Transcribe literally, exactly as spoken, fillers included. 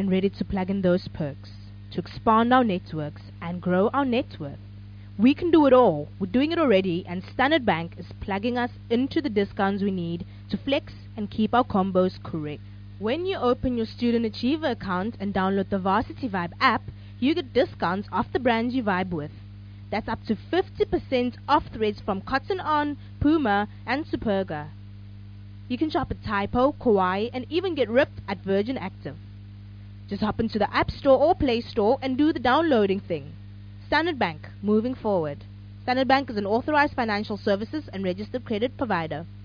and ready to plug in those perks, to expand our networks and grow our net worth. We can do it all. We're doing it already, and Standard Bank is plugging us into the discounts we need to flex and keep our combos correct. When you open your Student Achiever account and download the Varsity Vibe app, you get discounts off the brands you vibe with. That's up to fifty percent off threads from Cotton On, Puma, and Superga. You can shop at Typo, Kawaii, and even get ripped at Virgin Active. Just hop into the App Store or Play Store and do the downloading thing. Standard Bank, moving forward. Standard Bank is an authorized financial services and registered credit provider.